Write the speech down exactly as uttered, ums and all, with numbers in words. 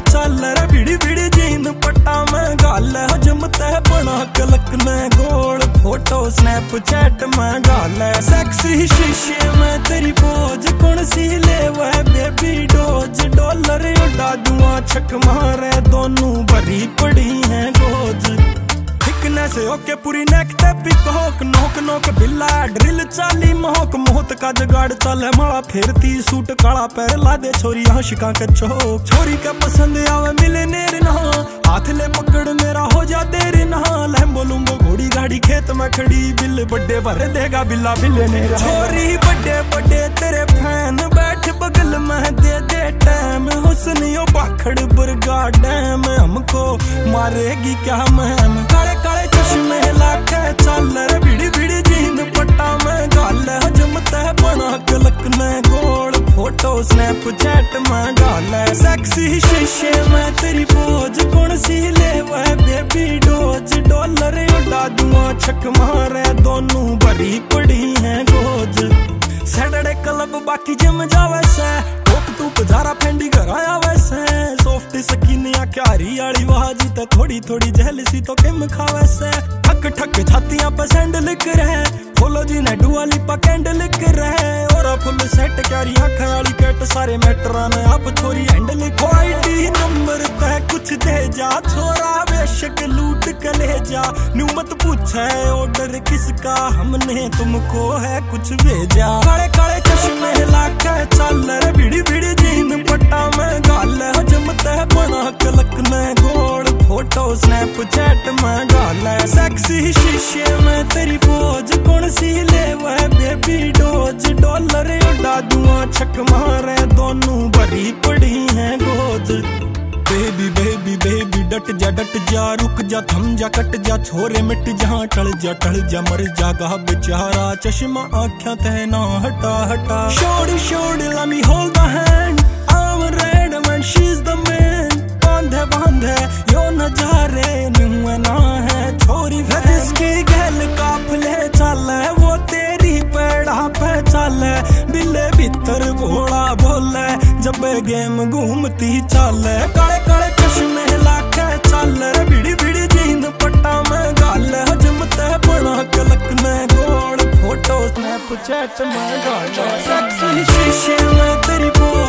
चल रे बिड़ी बिड़ी जीन पट्टा में गाल हजम तह बना कलक ने गोल फोटो स्नैपचैट में गाल सेक्सी शीशे में तेरी पोज कौन सी ले वह बेबी डोज डॉलर उड़ा दुआ छक मारे दोनों भरी पड़ी है गोज से ओके पूरी नेक ते पिकोक नोक नोक बिल्ला ड्रिल चाली मोहक मोहत का जगाड़ चले माला फेरती सूट काला पैर ला दे छोरी आशिका के चौक छोरी के पसंद आवे मिले नेर ना हाथ ले पकड़ मेरा हो जा देर ना लैम्बो लुम्बो घोड़ी गाड़ी खेत में खड़ी बिल बड्डे भर देगा बिल्ला बिल्ले नेर छोरी बड्डे बड्डे तेरे फैन बैठ बगल में दे दे टाइम हुस्नियो बाखड़ बरगा डैम हमको मारेगी क्या मैम काले काले चश्मे लाके चल रे बिड़ी बिड़ी जीन पट्टा में गाल हजम तह बना कलक ने गोल फोटो स्नैपचैट में गाल सेक्सी शीशे में तेरी पोज कौन सी ले वह बेबी डोज डॉलर उड़ा दुआ छक मारे दोनों भरी पड़ी है गोज सैटरडे क्लब बाकी जिम जावे से टोप टूप जारा फेंडी घर आया वैसे सॉफ्ट सकीनी आख्यारी आली वाजी तो थोड़ी थोड़ी जहलसी तो किम खावे से ठक ठक छातियां पे सैंडल कर रहे फॉलो जी ने डुआ लिपा कैंडल कर रहे और फुल सेट क्यारी आंखें वाली कैट सारे मैटरा ने आप छोरी हैंडल क्वालिटी नंबर तय कुछ दे जा छोरा बेशक लूट के ले जा न्यू मत पूछे ऑर्डर किसका हमने तुमको है कुछ भेजा काले काले चश्मे लाके चल रे बिड़ी बिड़ी जीन पट्टा में गाल हजम तह बना कलक ने गोल फोटो स्नैपचैट में गाल सेक्सी शीशे में तेरी पोज कौन सी ले वह बेबी डोज डॉलर उड़ा दुआ छक मारे दोनों भरी पड़ी है गोज बेबी बेबी बेबी डट जा डट जा रुक जा थम जा कट जा छोरे मिट जा टल जा टल जा मर जागा बेचारा चश्मा आँखें तह ना हटा हटा शोर शोर let me hold my hand I'm red when she's the man बांधे बांधे यो नजारे न्यू ना है छोरी जिसकी गैल काफले चल वो तेरी पेड़ा पे चल बिल्ले भीतर घोड़ा बोले जब गेम घूमती चल काले काले चश्मे लाके चल रे बिड़ी बिड़ी जीन पट्टा में गाल हजम तह बना कलक ने गोल फोटो स्नैपचैट में गाल सेक्सी शीशे में तेरी